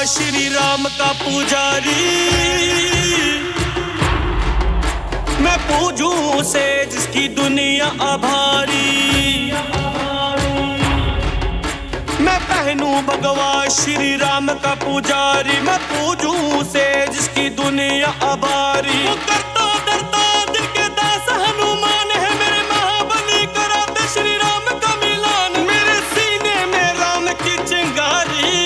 श्री राम का पुजारी। मैं पूजूं उसे जिसकी दुनिया आभारी। मैं पहनूं भगवान श्री राम का पुजारी। मैं पूजूं उसे जिसकी दुनिया आभारी। वो करता डरता दिल के दास हनुमान है, मेरे महाबली कराते श्री राम का मिलान। मेरे सीने में राम की चिंगारी,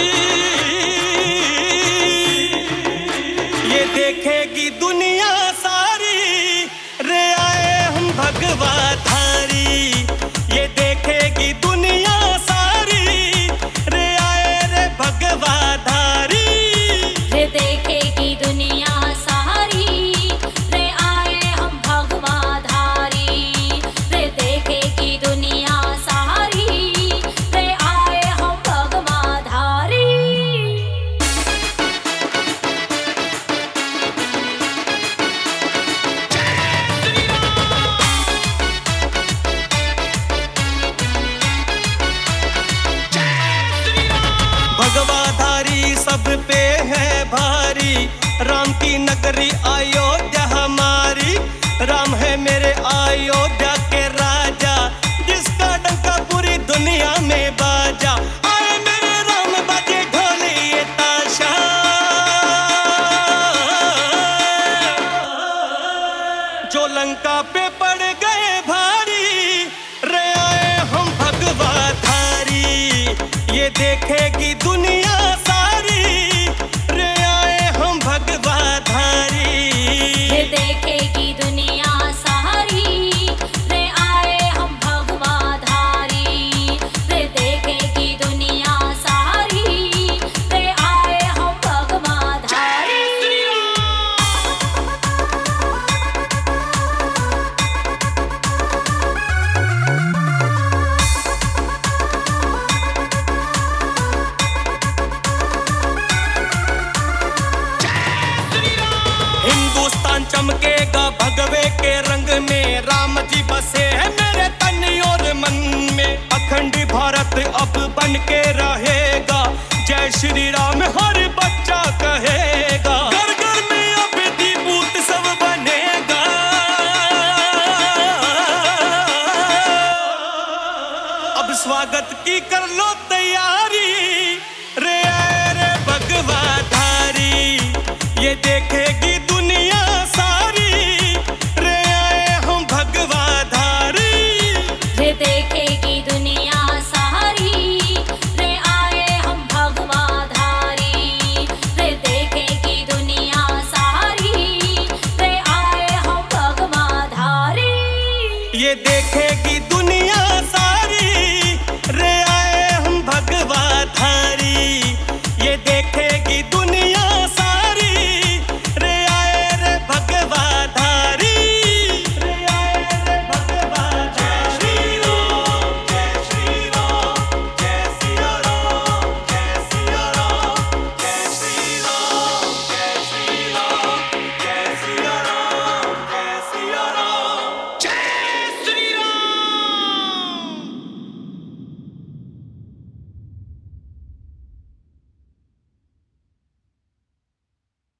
ये देखेगी दुनिया सारी। रे आए हम भगवा धारी, ये देखेगी दुनिया सारी। रे आए रे भगवा धारी, ये देखेगी दुनिया सारी। रे आए हम भगवा धारी, रे देखेगी दुनिया सारी। रे आए हम भगवा धारी। भगवाधारी सब पे है भारी। राम की नगरी अयोध्या हमारी। राम है मेरे अयोध्या के राजा, जिसका डंका पूरी दुनिया में बाजा। आए मेरे राम बाजे ढोल ये ताशा, जो लंका पे पड़ गए भारी। रे आए हम भगवाधारी, ये देखेगी दुनिया सारी। रे आए हम भगवाधारी, ये देखेगी दुनिया सारी। रे आए हम भगवा धारी, रे देखेगी दुनिया सारी। रे आए हम भगवा धारी। हिंदुस्तान चमकेगा भगवे के रंग में। राम जी बसे हैं मेरे तन और मन में। अखंड भारत अब बन के रहेगा। जय श्री राम हर बच्चा कहेगा। घर घर में अब दीपूत सब बनेगा। अब स्वागत की कर लो तैयारी। रे आए रे भगवाधारी, ये देखेगी